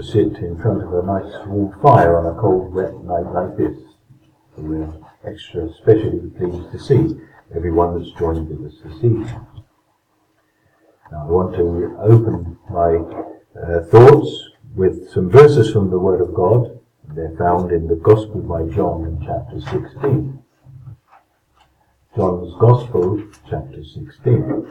to sit in front of a nice warm fire on a cold, wet night like this. So we're especially pleased to see everyone that's joined with us this evening. Now I want to open my thoughts with some verses from the Word of God. They're found in the Gospel by John in chapter 16. John's Gospel, chapter 16.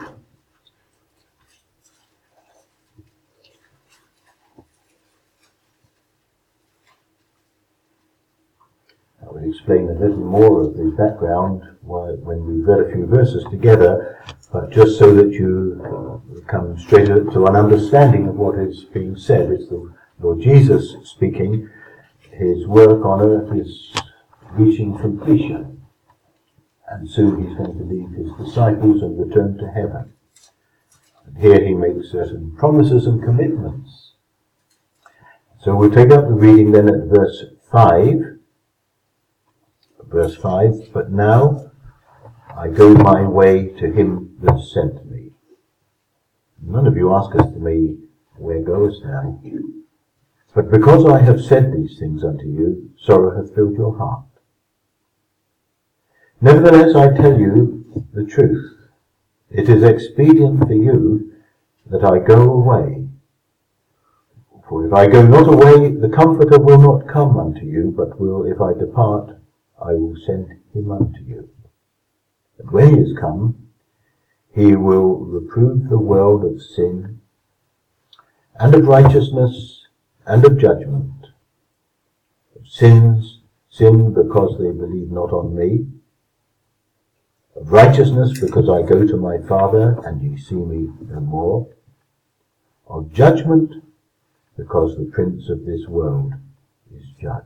I will explain a little more of the background when we've read a few verses together, but just so that you come straight to an understanding of what is being said. It's the Lord Jesus speaking. His work on earth is reaching completion, and soon he's going to leave his disciples and return to heaven. And here he makes certain promises and commitments. So we'll take up the reading then at verse 5. Verse 5, but now I go my way to him that sent me. None of you ask us to me, where goest thou? But because I have said these things unto you, sorrow hath filled your heart. Nevertheless I tell you the truth. It is expedient for you that I go away. For if I go not away, the Comforter will not come unto you, but will, if I depart, I will send him unto you. And when he is come, he will reprove the world of sin, and of righteousness, and of judgment. Of sin because they believe not on me. Of righteousness because I go to my Father, and ye see me no more. Of judgment because the prince of this world is judged.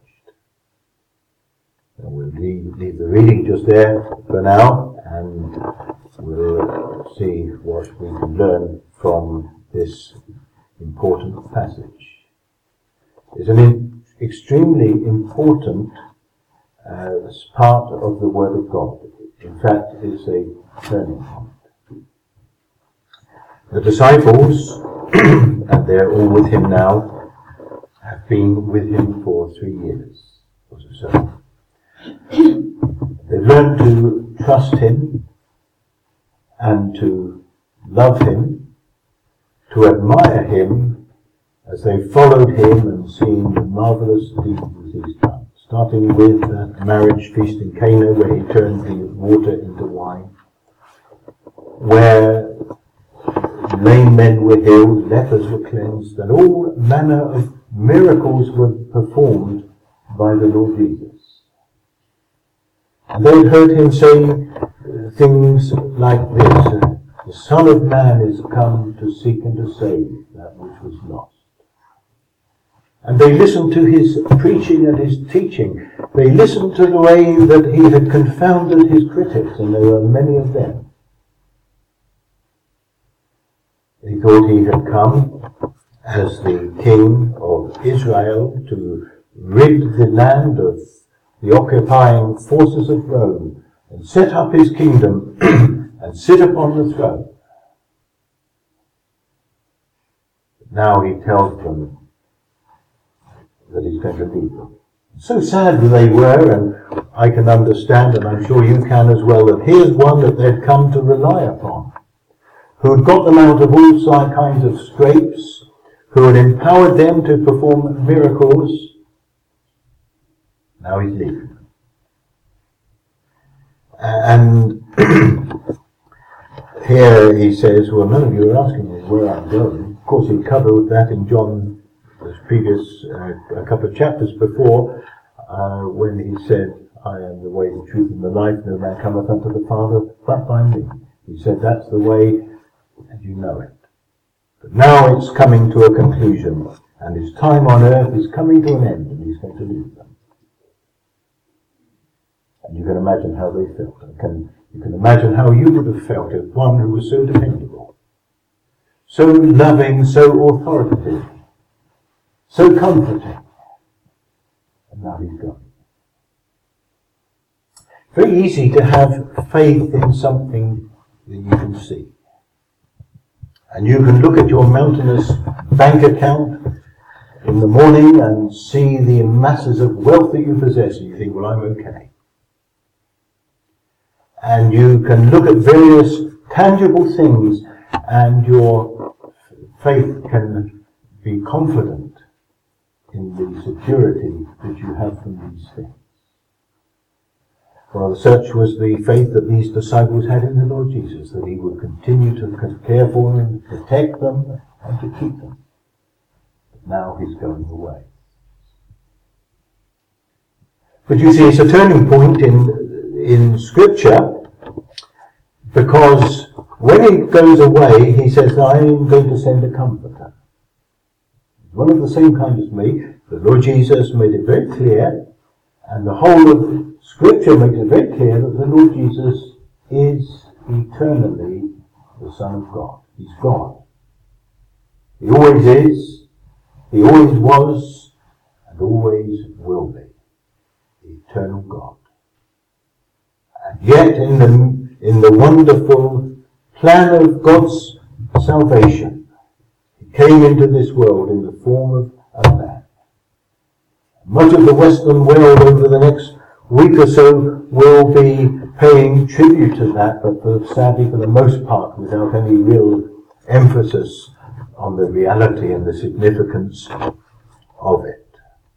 And we'll leave the reading just there for now, and we'll see what we can learn from this important passage. It's an extremely important part of the Word of God. In fact, it's a turning point. The disciples, and they're all with him now, have been with him for 3 years or so. They've learned to trust him and to love him, to admire him as they followed him and seen the marvellous deeds he's done. Starting with the marriage feast in Cana, where he turned the water into wine, where lame men were healed, lepers were cleansed, and all manner of miracles were performed by the Lord Jesus. And they had heard him say things like this, the Son of Man is come to seek and to save that which was lost. And they listened to his preaching and his teaching. They listened to the way that he had confounded his critics, and there were many of them. He thought he had come as the King of Israel to rid the land of the occupying forces of Rome and set up his kingdom and sit upon the throne. But now he tells them that he's going to leave them. So sad they were, and I can understand, and I'm sure you can as well, that here's one that they'd come to rely upon, who had got them out of all kinds of scrapes, who had empowered them to perform miracles. Now he's leaving. And here he says, well, none of you are asking me where I'm going. Of course, he covered that in John, the previous, a couple of chapters before, when he said, I am the way, the truth, and the life. No man cometh unto the Father but by me. He said, that's the way, and you know it. But now it's coming to a conclusion, and his time on earth is coming to an end, and he's going to leave them. And you can imagine how they felt. You can imagine how you would have felt if one who was so dependable, so loving, so authoritative, so comforting, and now he's gone. Very easy to have faith in something that you can see. And you can look at your mountainous bank account, in the morning and see the masses of wealth that you possess, and you think, well, I'm okay. And you can look at various tangible things, and your faith can be confident in the security that you have from these things. For such was the faith that these disciples had in the Lord Jesus, that he would continue to care for them, protect them, and to keep them. But now he's going away. But you see, it's a turning point in Scripture, because when he goes away, he says, I am going to send a comforter. One of the same kind as me. The Lord Jesus made it very clear, and the whole of Scripture makes it very clear that the Lord Jesus is eternally the Son of God. He's God. He always is, he always was, and always will be. The eternal God. And yet in the wonderful plan of God's salvation, he came into this world in the form of a man. Much of the Western world over the next week or so will be paying tribute to that, but sadly for the most part without any real emphasis on the reality and the significance of it.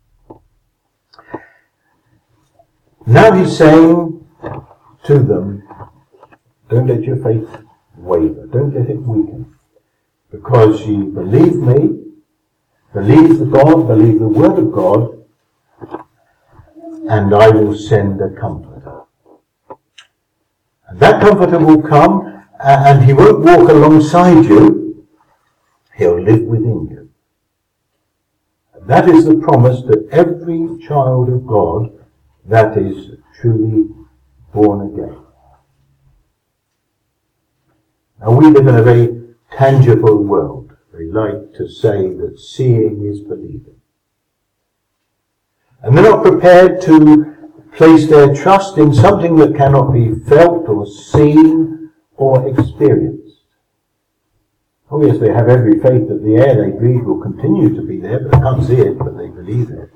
Now he's saying to them, don't let your faith waver, don't let it weaken, because ye believe me, believe the God, believe the Word of God, and I will send a comforter. And that comforter will come, and he won't walk alongside you, he'll live within you. And that is the promise that every child of God that is truly born again. Now we live in a very tangible world. We like to say that seeing is believing. And they're not prepared to place their trust in something that cannot be felt or seen or experienced. Oh yes, they have every faith that the air they breathe will continue to be there, but they can't see it, but they believe it.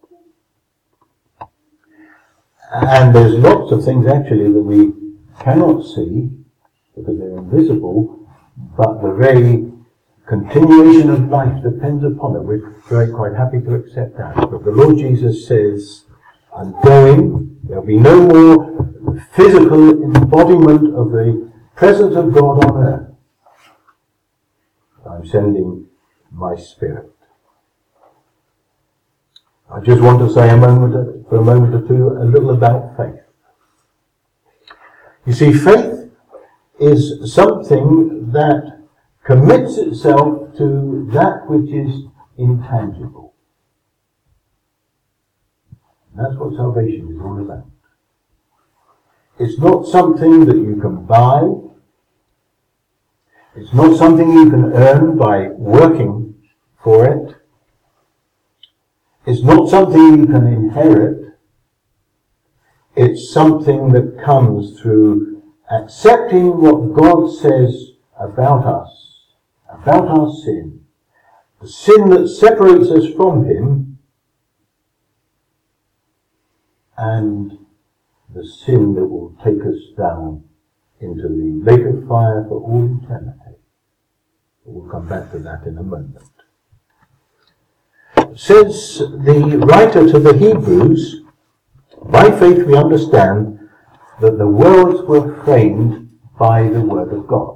And there's lots of things actually that we cannot see because they're invisible, but the very continuation of life depends upon it. We're very quite happy to accept that. But the Lord Jesus says, I'm going, there'll be no more physical embodiment of the presence of God on earth. I'm sending my Spirit. I just want to say for a moment or two a little about faith. You see, faith is something that commits itself to that which is intangible. And that's what salvation is all about. It's not something that you can buy. It's not something you can earn by working for it. It's not something you can inherit. It's something that comes through accepting what God says about us, about our sin, the sin that separates us from Him, and the sin that will take us down into the lake of fire for all eternity. We'll come back to that in a moment. Says the writer to the Hebrews, by faith we understand that the worlds were framed by the Word of God.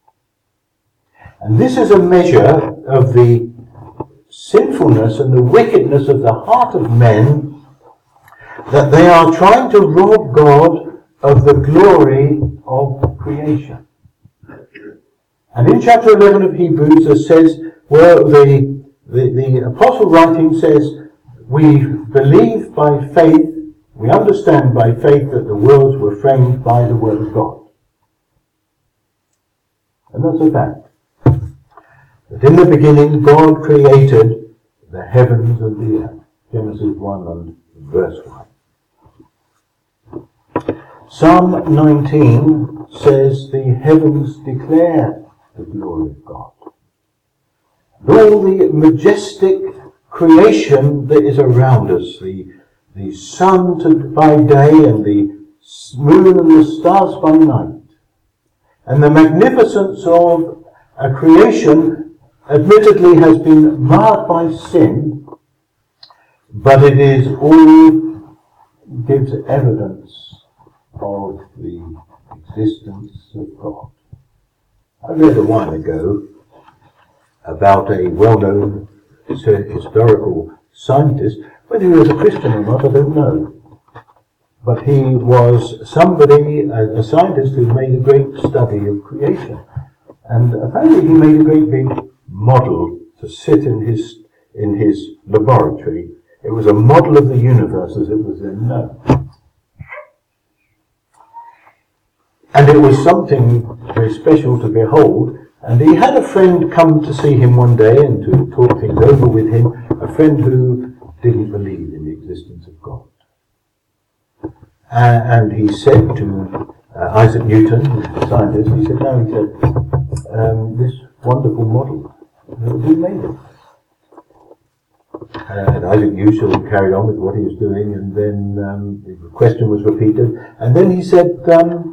And this is a measure of the sinfulness and the wickedness of the heart of men, that they are trying to rob God of the glory of creation. And in chapter 11 of Hebrews it says, where the apostle writing says, we believe by faith, we understand by faith that the worlds were framed by the Word of God. And that's a fact. That in the beginning God created the heavens and the earth. Genesis 1 and verse 1. Psalm 19 says the heavens declare the glory of God. And all the majestic creation that is around us, the sun by day and the moon and the stars by night, and the magnificence of a creation admittedly has been marred by sin, but it is all gives evidence of the existence of God. I read a while ago about a well-known historical scientist. Whether he was a Christian or not, I don't know. But he was somebody, a scientist who made a great study of creation. And apparently he made a great big model to sit in his laboratory. It was a model of the universe as it was then known. And it was something very special to behold. And he had a friend come to see him one day and to talk things over with him, a friend who didn't believe in the existence of God. And he said to Isaac Newton, the scientist, he said, this wonderful model, who made it? And Isaac Newton carried on with what he was doing, and then the question was repeated, and then he said, that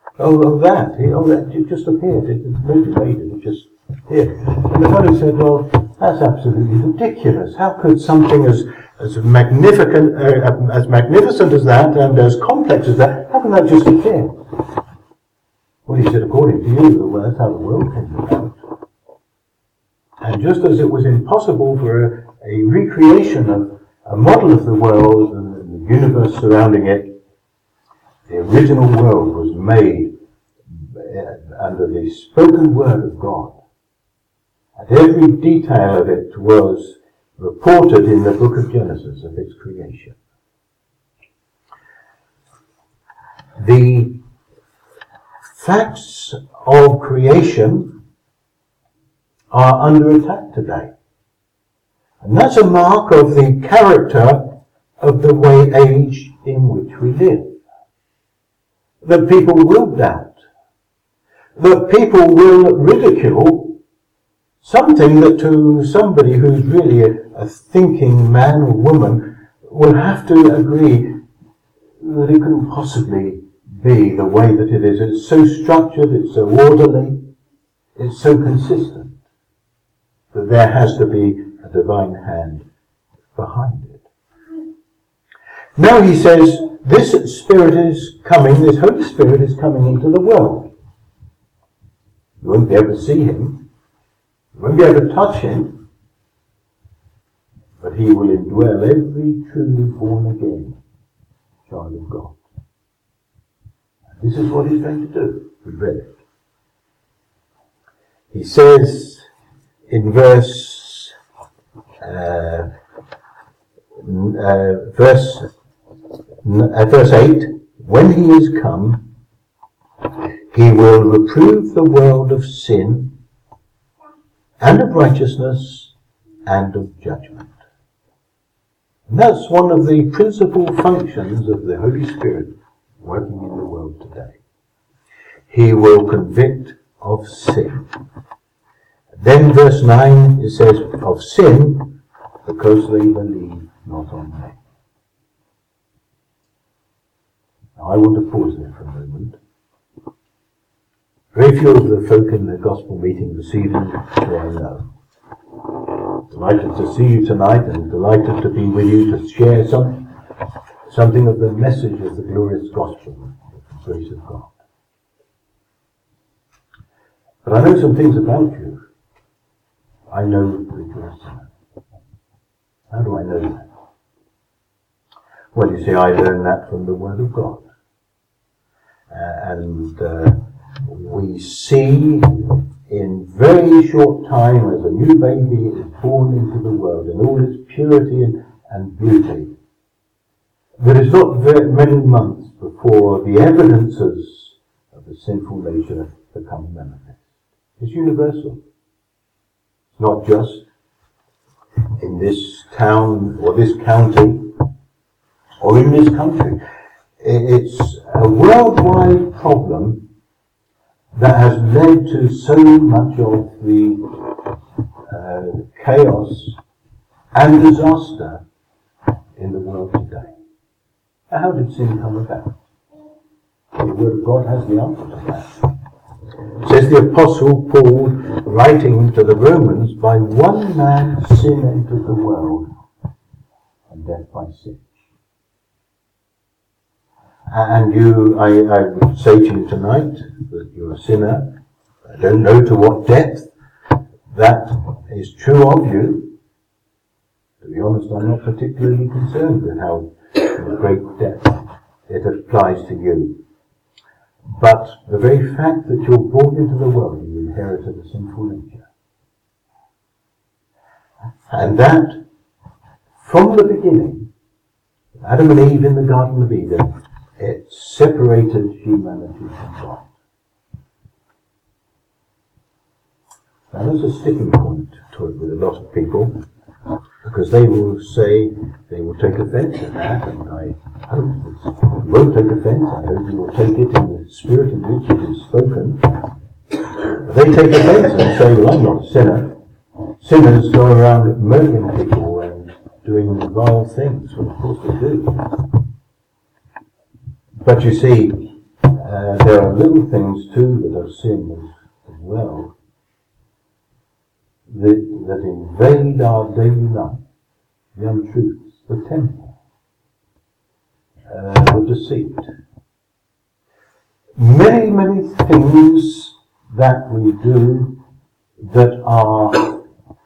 just appeared, nobody made it, it just appeared. And the fellow said, well, that's absolutely ridiculous. How could something as magnificent as that, and as complex as that, how can that just appear? Well, he said, according to you, well, that's how the world came about. And just as it was impossible for a recreation of a model of the world and the universe surrounding it, the original world was made under the spoken word of God. And every detail of it was reported in the book of Genesis of its creation. The facts of creation are under attack today. And that's a mark of the character of the age in which we live. That people will doubt. That people will ridicule something that to somebody who's really a thinking man or woman will have to agree that it couldn't possibly be the way that it is. It's so structured, it's so orderly, it's so consistent that there has to be a divine hand behind it. Now he says, this Spirit is coming, this Holy Spirit is coming into the world. You won't be able to see him, you won't be able to touch him, but he will indwell every truly born again child of God. And this is what he's going to do. We read it. He says in verse 8, when he is come, he will reprove the world of sin and of righteousness and of judgment. And that's one of the principal functions of the Holy Spirit working in the world today. He will convict of sin. Then verse 9, it says, of sin, because they believe not on me. Now I want to pause there for a moment. Very few of the folk in the gospel meeting this evening who I know. Delighted to see you tonight and delighted to be with you to share something of the message of the glorious gospel, the grace of God. But I know some things about you. I know that you're a sinner. How do I know that? Well, you see, I learned that from the Word of God. We see in very short time as a new baby is born into the world in all its purity and beauty. There is not very many months before the evidences of the sinful nature become manifest. It's universal. It's not just in this town or this county or in this country. It's a worldwide problem that has led to so much of the chaos and disaster in the world today. How did sin come about? The Word of God has the answer to that. It says the Apostle Paul, writing to the Romans, by one man sin entered the world, and death by sin. And I would say to you tonight that you're a sinner. I don't know to what depth that is true of you. To be honest, I'm not particularly concerned with how great depth it applies to you. But the very fact that you're born into the world, you inherited a sinful nature. And that, from the beginning, Adam and Eve in the Garden of Eden, it separated humanity from God. Now there's a sticking point to it with a lot of people, because they will say, they will take offence at that, and I hope you won't take offence. I hope you will take it in the spirit in which it is spoken. They take offence and say, well, I'm not a sinner. Sinners go around murdering people and doing vile things. Well, of course they do. But you see, there are little things too that are sin as well, that invade our daily life. The untruths, the temper, the deceit. Many, many things that we do that are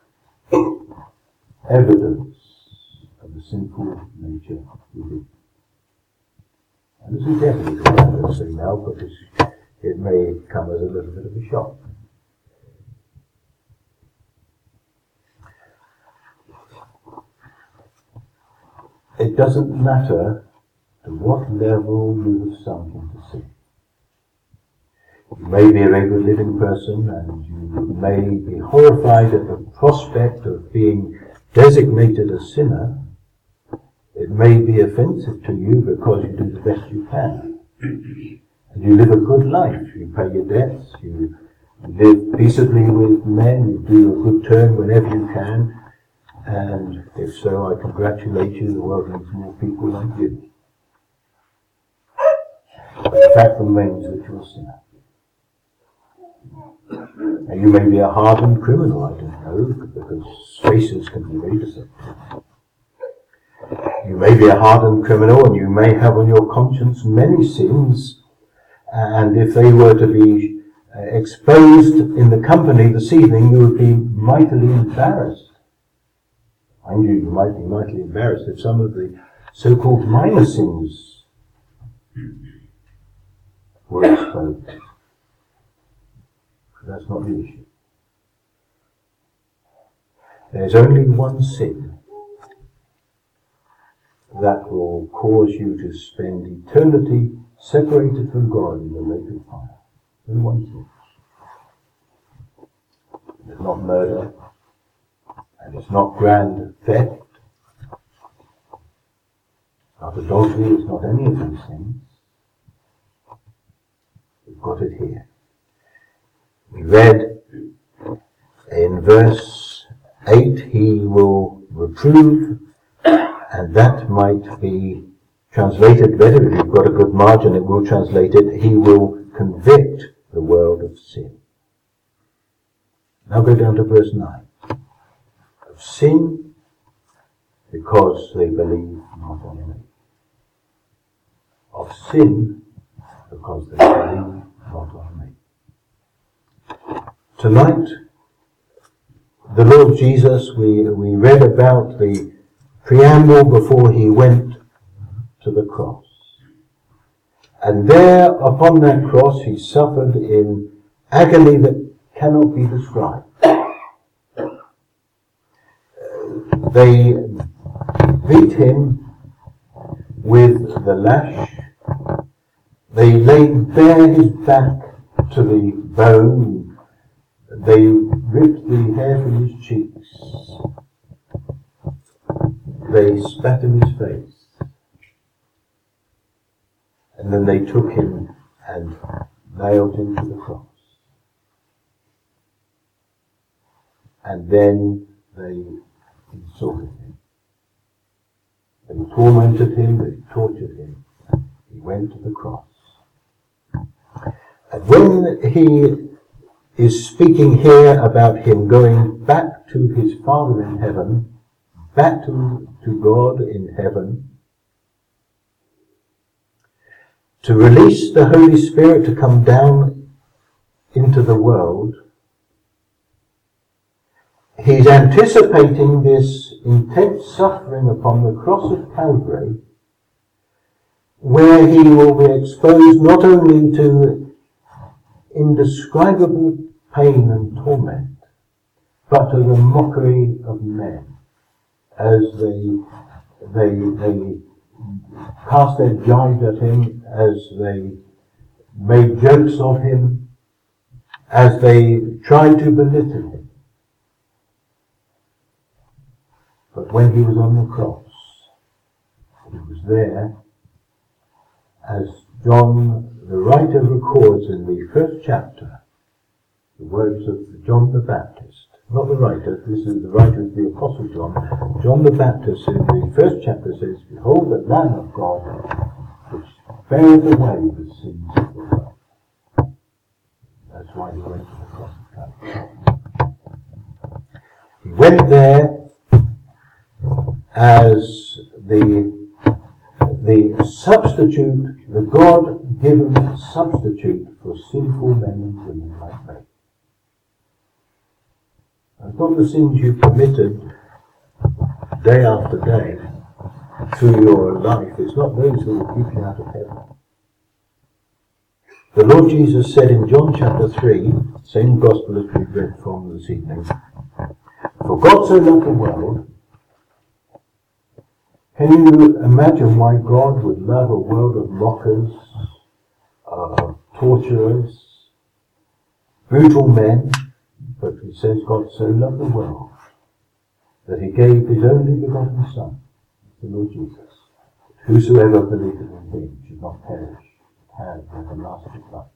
evidence of the sinful nature within. And listen carefully to what I'm going to say now, because it may come as a little bit of a shock. It doesn't matter to what level you have sunk into sin. You may be a very good living person, and you may be horrified at the prospect of being designated a sinner. It may be offensive to you because you do the best you can. And you live a good life. You pay your debts. You live peaceably with men. You do a good turn whenever you can. And if so, I congratulate you. The world needs more people like you. But the fact remains that you're a sinner. Now, you may be a hardened criminal, I don't know, because faces can be very deceptive. You may be a hardened criminal, and you may have on your conscience many sins, and if they were to be exposed in the company this evening, you would be mightily embarrassed. I knew you might be mightily embarrassed if some of the so-called minor sins were exposed. But that's not the issue. There's only one sin that will cause you to spend eternity separated from God in the lake of fire. Only one sin. It's not murder. And it's not grand theft, not adultery, it's not any of these things. We've got it here. We read in verse 8, he will reprove, and that might be translated better. If you've got a good margin, it will translate it, he will convict the world of sin. Now go down to verse 9. Sin because they believe not on me. Of sin because they believe not on me. Tonight, the Lord Jesus, we read about the preamble before he went to the cross. And there upon that cross he suffered in agony that cannot be described. They beat him with the lash. They laid bare his back to the bone. They ripped the hair from his cheeks. They spat in his face. And then they took him and nailed him to the cross. And then they insulted him. They tormented him, they tortured him. He went to the cross. And when he is speaking here about him going back to his Father in heaven, back to God in heaven, to release the Holy Spirit to come down into the world, he's anticipating this intense suffering upon the cross of Calvary, where he will be exposed not only to indescribable pain and torment, but to the mockery of men as they cast their gibes at him, as they made jokes of him, as they tried to belittle him. But when he was on the cross, he was there, as John the writer records in the first chapter, the words of John the Baptist. Not the writer, this is the writer of the Apostle John. John the Baptist in the first chapter says, "Behold the Lamb of God, which beareth away the sins of the world." That's why he went to the cross of Calvary. He went there as the substitute, the God-given substitute for sinful men and women like me. It's not the sins you committed day after day through your life. It's not those who will keep you out of heaven. The Lord Jesus said in John chapter 3, same gospel as we've read from this evening, "For God so loved the world." Can you imagine why God would love a world of mockers, torturers, brutal men? But he says God so loved the world that he gave his only begotten Son, the Lord Jesus. Whosoever believeth in him should not perish, but have everlasting life.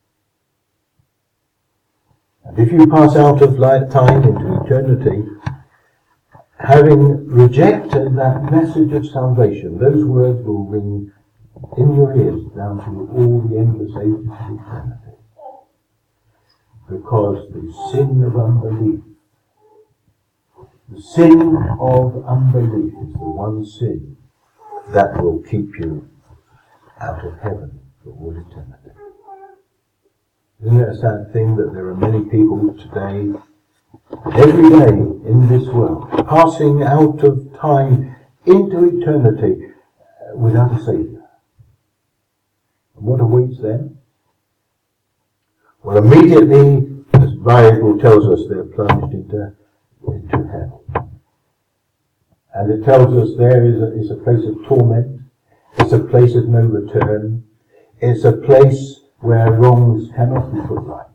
And if you pass out of time into eternity, having rejected that message of salvation, those words will ring in your ears down to all the endless ages of eternity. Because the sin of unbelief is the one sin that will keep you out of heaven for all eternity. Isn't it a sad thing that there are many people today, every day in this world, passing out of time into eternity without a Saviour? And what awaits them? Well, immediately, as the Bible tells us, they're plunged into hell. And it tells us there is a place of torment. It's a place of no return. It's a place where wrongs cannot be put right.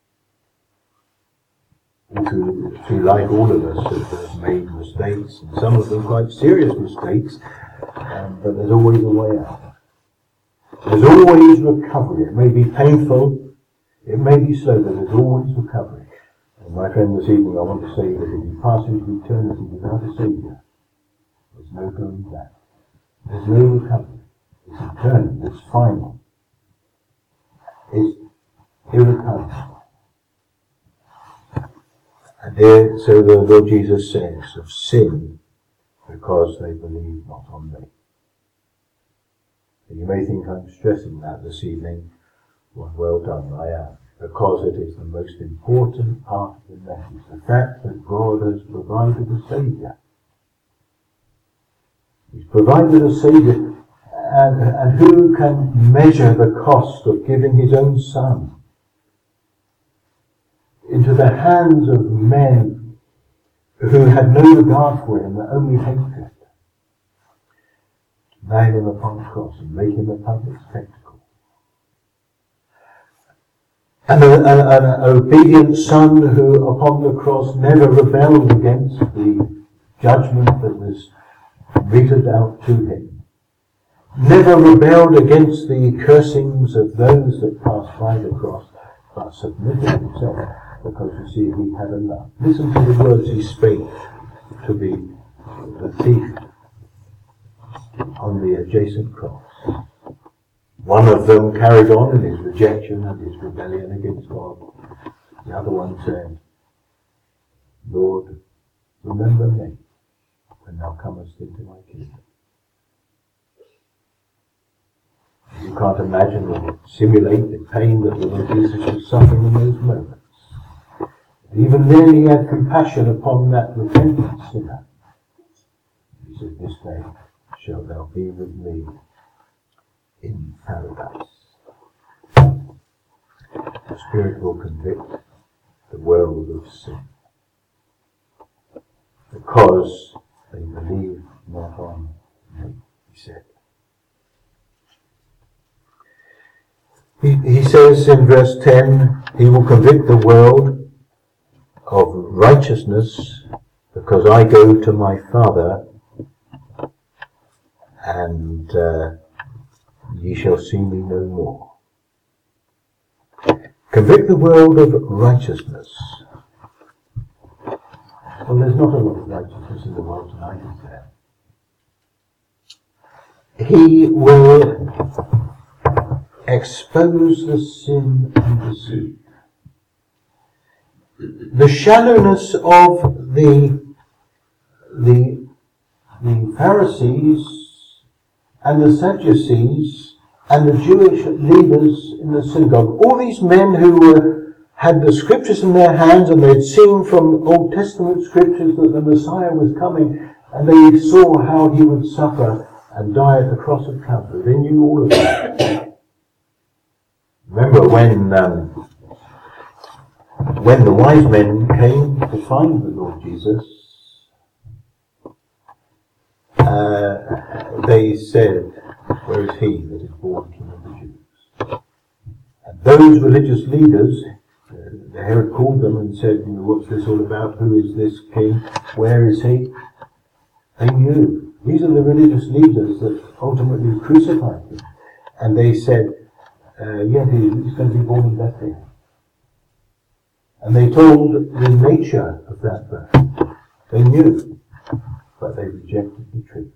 Through life, all of us have made mistakes, and some of them quite serious mistakes, but there's always a way out. There's always recovery. It may be painful, it may be slow, but there's always recovery. And my friend, this evening I want to say that if you pass into eternity without a Saviour, there's no going back. There's no recovery. It's eternal, it's final. It's irrecoverable. And there, so the Lord Jesus says, of sin, because they believe not on me. And you may think I'm stressing that this evening. Well done, I am. Because it is the most important part of the message. The fact that God has provided a Saviour. He's provided a Saviour. And who can measure the cost of giving his own Son into the hands of men who had no regard for him, but only hatred? Nail him upon the cross and make him a public spectacle. And an obedient Son who upon the cross never rebelled against the judgment that was meted out to him. Never rebelled against the cursings of those that passed by the cross, but submitted himself, because you see he had enough. Listen to the words he spake to the the thief on the adjacent cross. One of them carried on in his rejection and his rebellion against God. The other one said, Lord, remember me when thou comest into my kingdom. You can't imagine or simulate the pain that the Lord Jesus was suffering in those moments. Even then he had compassion upon that repentant sinner. He said, this day shalt thou be with me in paradise. The Spirit will convict the world of sin, because they believe not on me, he said. He says in verse 10, he will convict the world of righteousness, because I go to my Father, and ye shall see me no more. Convict the world of righteousness. Well, there's not a lot of righteousness in the world tonight, is there? He will expose the sin and deceit. The shallowness of the Pharisees and the Sadducees and the Jewish leaders in the synagogue, all these men who had the scriptures in their hands, and they had seen from Old Testament scriptures that the Messiah was coming, and they saw how he would suffer and die at the cross of Calvary. They knew all of that. Remember when the wise men came to find the Lord Jesus, they said, where is he that is born King of the Jews? And those religious leaders, Herod called them and said, what's this all about? Who is this king? Where is he? They knew. These are the religious leaders that ultimately crucified him. And they said, he's going to be born in Bethlehem. And they told the nature of that birth. They knew, but they rejected the truth.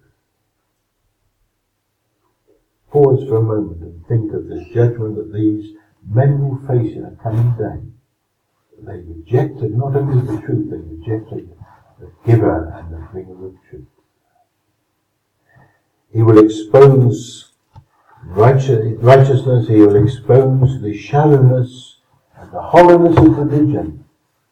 Pause for a moment and think of the judgment that these men will face in a coming day. They rejected not only the truth, they rejected the giver and the bringer of truth. He will expose righteousness, he will expose the shallowness and the hollowness of religion.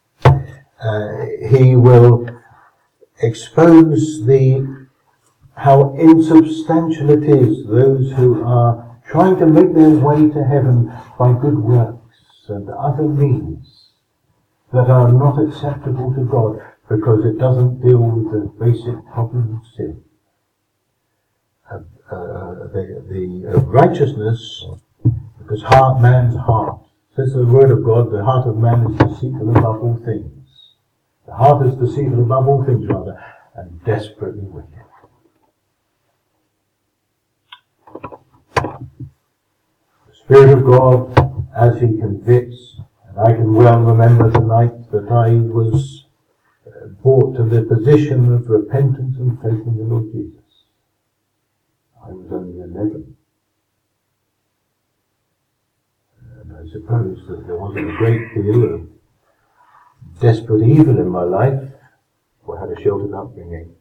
He will expose how insubstantial it is, those who are trying to make their way to heaven by good works and other means that are not acceptable to God, because it doesn't deal with the basic problem of sin. The righteousness, because man's heart, says the word of God, the heart of man is deceitful above all things. The heart is deceitful above all things, and desperately wicked. The Spirit of God, as he convicts, and I can well remember the night that I was brought to the position of repentance and faith in the Lord Jesus. I was only 11. And I suppose that there wasn't a great deal of desperate evil in my life, or had a sheltered upbringing.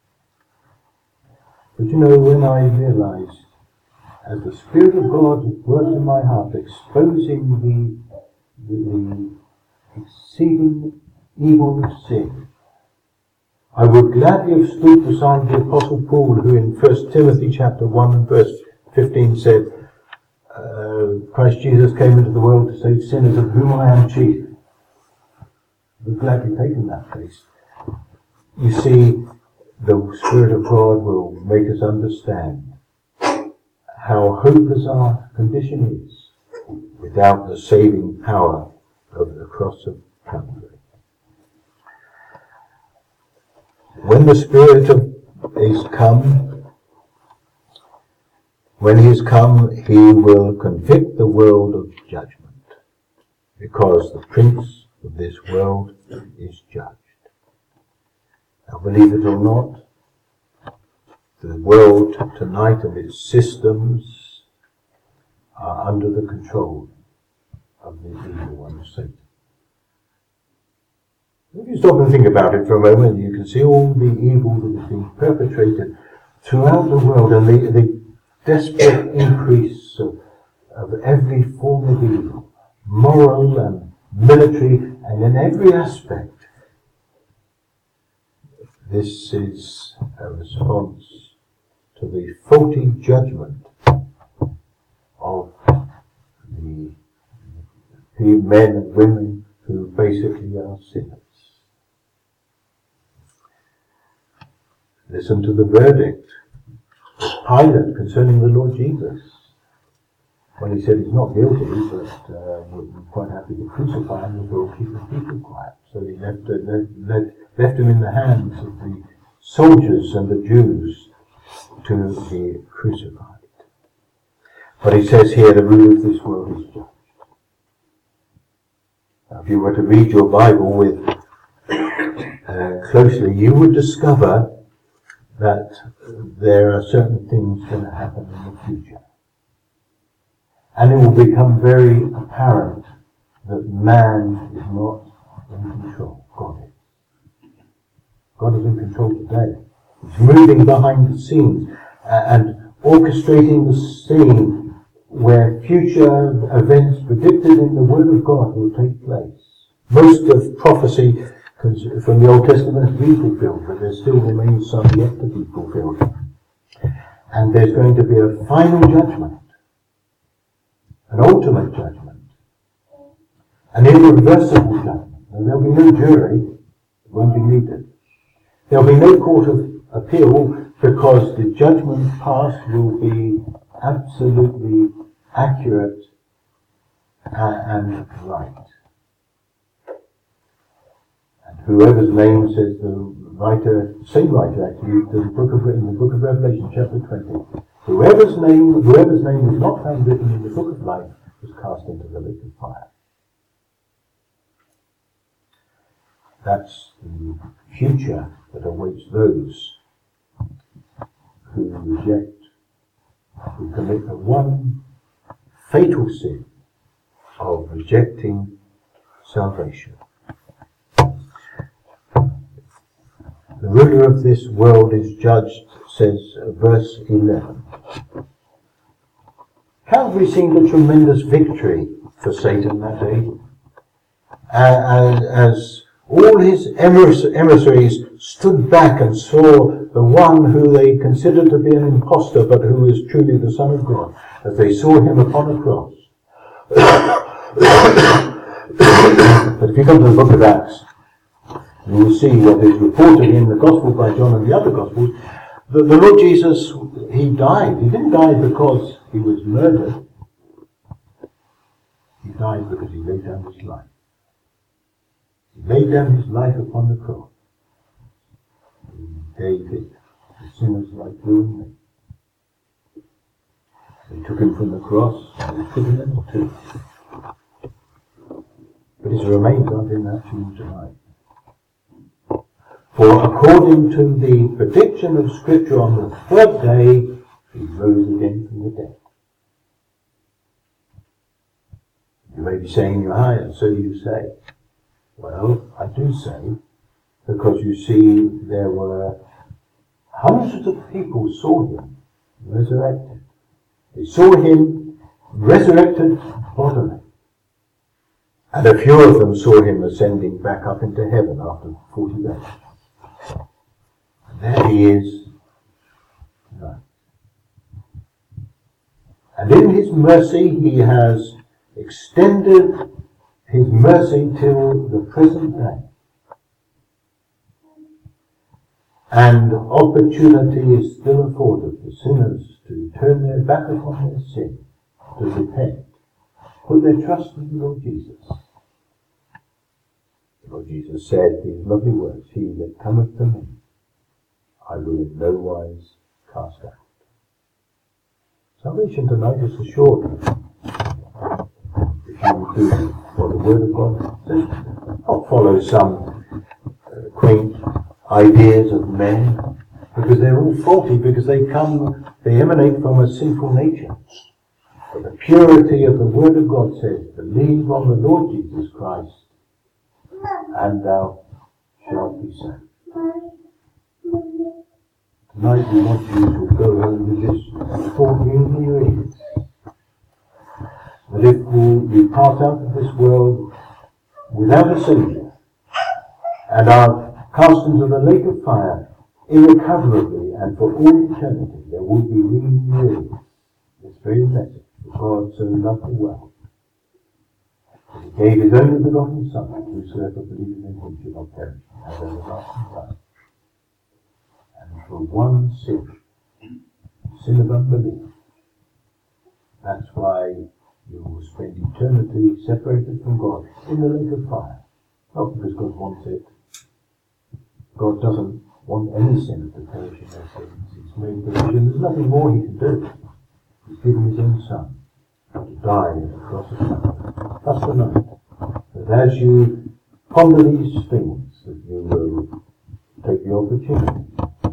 But when I realized, as the Spirit of God worked in my heart, exposing the exceeding evil of sin, I would gladly have stood beside the Apostle Paul, who in 1 Timothy chapter 1 and verse 15 said, Christ Jesus came into the world to save sinners, of whom I am chief. I would gladly taken that place. You see, the Spirit of God will make us understand how hopeless our condition is without the saving power of the cross of Calvary. When the Spirit is come, when he is come, he will convict the world of judgment, because the prince of this world is judged. Now, believe it or not, The world tonight and its systems are under the control of the evil one, Satan. If you stop and think about it for a moment, you can see all the evil that is being perpetrated throughout the world and the desperate increase of every form of evil, moral and military, and in every aspect. This is a response to the faulty judgment of the men and women who basically are sinners. Listen to the verdict of Pilate concerning the Lord Jesus. When he said he's not guilty, but we're quite happy to crucify him, we'll keep the people quiet. So he left him in the hands of the soldiers and the Jews to be crucified. But he says here, the ruler of this world is judged. Now, if you were to read your Bible with closely, you would discover that there are certain things going to happen in the future. And it will become very apparent that man is not in control. God is. God is in control today. He's moving behind the scenes and orchestrating the scene where future events predicted in the Word of God will take place. Most of prophecy from the Old Testament has been fulfilled, but there still remains some yet to be fulfilled. And there's going to be a final judgment, an ultimate judgment, an irreversible judgment. And there'll be no jury, it won't be needed. There'll be no court of appeal because the judgment passed will be absolutely accurate and right. And whoever's name, says the writer, same writer actually, in the book of Revelation, chapter 20, whoever's name is not found written in the book of life was cast into the lake of fire. That's the future that awaits those who reject, who commit the one fatal sin of rejecting salvation. The ruler of this world is judged, says verse 11. Calvary seemed a tremendous victory for Satan that day. As all his emissaries stood back and saw the one who they considered to be an impostor, but who is truly the Son of God, as they saw him upon a cross. But if you come to the book of Acts, you will see what is reported in the Gospel by John and the other Gospels. The Lord Jesus, he died. He didn't die because he was murdered. He died because he laid down his life. He laid down his life upon the cross. He gave it to sinners like you and me. They took him from the cross and they put him in the tomb. But his remains aren't in that tomb tonight. For according to the prediction of Scripture, on the third day, he rose again from the dead. You may be saying in your heart, and so you say. Well, I do say, because you see, there were hundreds of people saw him resurrected. They saw him resurrected bodily. And a few of them saw him ascending back up into heaven after 40 days. And there he is. Right. And in his mercy he has extended his mercy till the present day. And opportunity is still afforded for sinners to turn their back upon their sin, to repent, put their trust in the Lord Jesus. The Lord Jesus said these lovely words, "He that cometh to me, I will in no wise cast out." Salvation tonight is assured. If you will do what the Word of God says, not follow some quaint ideas of men, because they're all faulty, because they emanate from a sinful nature. But the purity of the Word of God says, believe on the Lord Jesus Christ, and thou shalt be saved. Tonight we want you to go home with this thought in your ears. That if we part out of this world without a Saviour, and are cast into the lake of fire irrecoverably and for all eternity, there will be renewed this very message. God so loved the world that he gave his only begotten Son, that whosoever believes in him should not perish, but have everlasting life. And for one sin of unbelief, that's why you will spend eternity separated from God in the lake of fire. Not because God wants it. God doesn't want any sinner to perish in their sins. He's made provision. There's nothing more he can do. He's given his own Son to die on the cross of Calvary. That's the night. But as you ponder these things, that you will take the opportunity,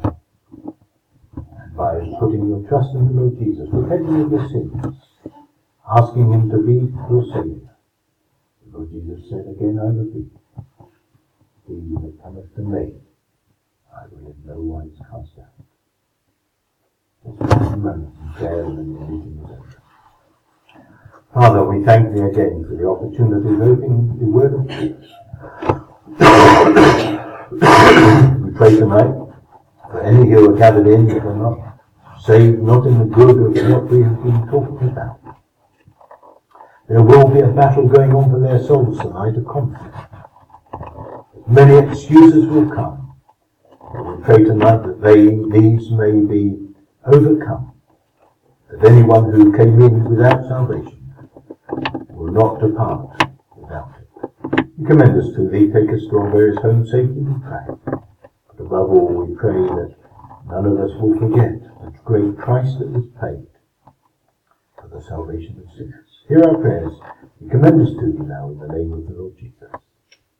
and by putting your trust in the Lord Jesus, repenting of your sins, asking him to be your Saviour. The Lord Jesus said, again I repeat, he that cometh to me, I will in no wise cast out. Let's take a moment in prayer and then the meeting is over. Father, we thank thee again for the opportunity of opening the Word of truth. We pray tonight for any who are gathered in that are not saved, not in the good of what we have been talking about. There will be a battle going on for their souls tonight, a conflict. Many excuses will come. We pray tonight that these may be overcome. That anyone who came in without salvation will not depart without it. We commend us to thee, take us to our various homes safely, we pray. But above all, we pray that none of us will forget the great price that was paid for the salvation of sinners. Hear our prayers. We commend us to thee now in the name of the Lord Jesus.